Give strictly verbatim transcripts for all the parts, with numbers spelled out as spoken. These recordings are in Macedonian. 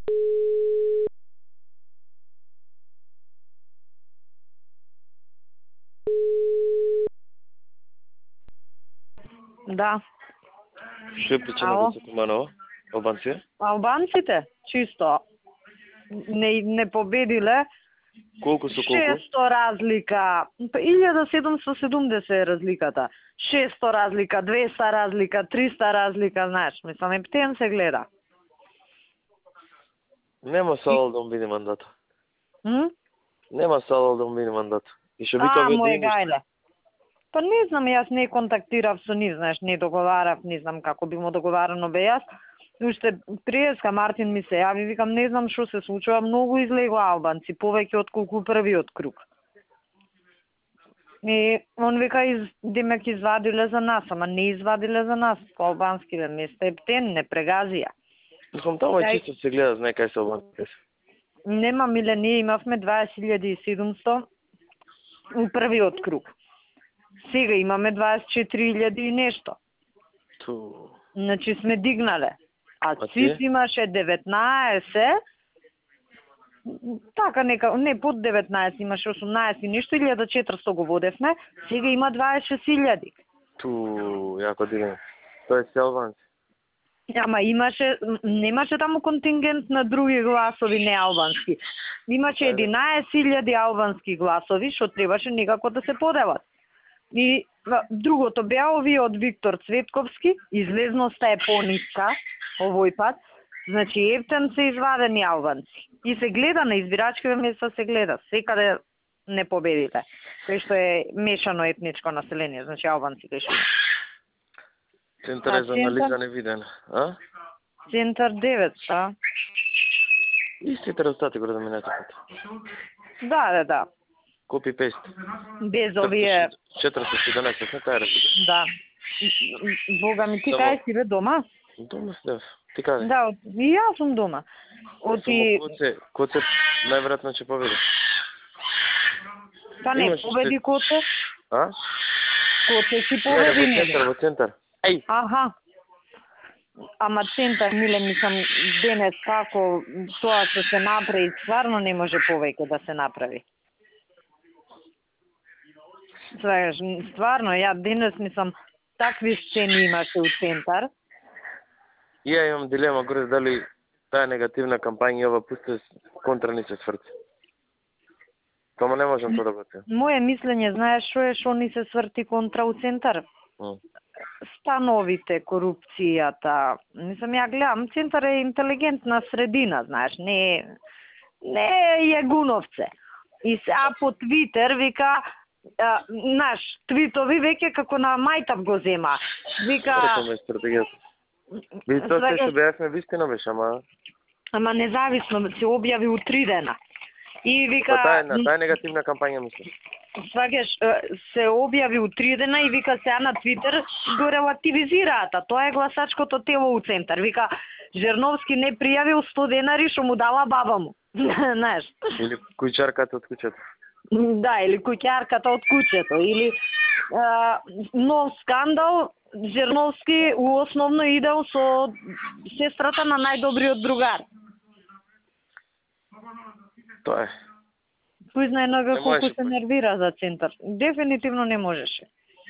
Да. Што е причина да се поманува? Албанци? Албанците? Чисто. Не, не победиле. Колку со колку? шесто разлика. илјада седумстотини и седумдесет е разликата. шесто разлика, двеста разлика, триста разлика, знаеш. Мислам, ептен се гледа. Нема салал да му биде мандат. М? Нема салал да му биде мандат. И што вика А, ве мој две нешто. гајле. Па не знам, јас не контактирав со нив, знаеш, не договарав, не знам како би му договарано бе јас. Уште преска Мартин ми се јави, викам, не знам што се случува, многу излегува албанци, повеќе отколку првиот круг. И он вика, из, демек извадиле за нас, ама не извадиле за нас, по албанските места ептен, не прегазија. Мислам, тамо е чисто се гледа, знае кај се албанците. Нема, миле, ние имавме дваесет илјади и седумстотини у првиот круг. Сега имаме дваесет и четири илјади и нешто. Ту. Значи сме дигнале. А А Цис ти? имаше деветнаесет, така нека, не под деветнаесет, имаше осумнаесет и нешто, илјада и четиристотини го водевме, сега има дваесет и шест илјади. Ту, јако дигна. Тоа е се албанци. Ама имаше, немаше таму контингент на други гласови не албански. Имаше единаесет илјади албански гласови, што требаше некако да се поделат. И другото беа овие од Виктор Цветковски, излезноста е пониска овој пат, значи ептен се извадени албанци. И се гледа на избирачките места, се гледа, секаде не победите. Кај што е мешано етничко население, значи албанци кај што. Центар е за анализа невиден, а? Центар девет, а? Истите резултати го да минете пат. Да, да, да. Копи пест. Без овие... четиристотини и седнаесет, не тај резултат. Да. Бога ми, ти Само- кај си бе дома? Дома се, ти каде? Да, и јас сум дома. Оти... Коце, Коце најверојатно ќе победи. Па не, имаш победи уште- Коце. А? Коце си Не, победи, во не? центар, во центар. Еј, Аха. Ама центар, миле, мислам, денес како тоа што се направи, стварно не може повеќе да се направи. Сваѓаш, стварно, ја денес мислам, такви сцени имаше у центар. и ја имам дилема горе дали таа негативна кампања и ова пусте контра ни се сврти. Тома не можам тоа да го кажам. Моje мислење, знаеш што е, што ни се сврти контра у центар? М. Становите, корупцијата. Мислам, ја гледам, центар е интелигентна средина, знаеш, не не е јагуновце. И сега по Твитер вика, а, наш, твитови веќе како на мајтав го зема. Вика, Рекоме стратегијата. Би тоа се што беавме вистина беше, ама ама независно се објави у три дена. И вика, па таа е на таа е негативна кампања мислам. сваѓаш, се објави у три дена и вика сега на Твитер го релативизираат, а тоа е гласачкото тело у центар. Вика, Жерновски не пријавил сто денари што му дала баба му. Знаеш? Или куќарката од куќето. Да, или куќарката од куќето, или а, нов скандал, Жерновски у основно идел со сестрата на најдобриот другар. Тоа е. Кој знае на Не колку можеше се пак. нервира за центар. Дефинитивно не можеше.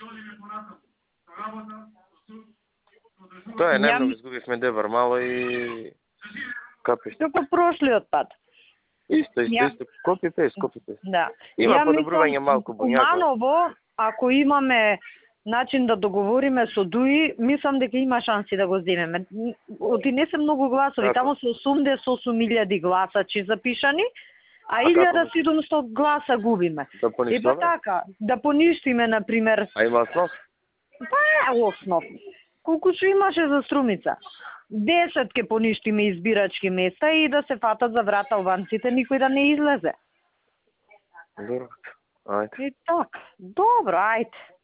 Тоа е, Ја најмногу ми- изгубивме Дебар мало и капи. Како прошлиот пат. Исто, исто, Ја- исто. Копи пест, копи пест. Да. Има Ја подобрување мислам, малку Буњаков. Куманово, ако имаме начин да договориме со Дуи, мислам дека има шанси да го земеме. Оти не се многу гласови, Како? таму се осумдесет и осум илјади гласачи запишани, а како илјада мислиш? и седумстотини гласа губиме. Да И па поништаме? така, да поништиме, например, А има основ? па е основ. Колку што имаше за Струмица? десет ке поништиме избирачки места и да се фатат за врат албанците, никој да не излезе. Добро. Ајде. И така, добро, ајде.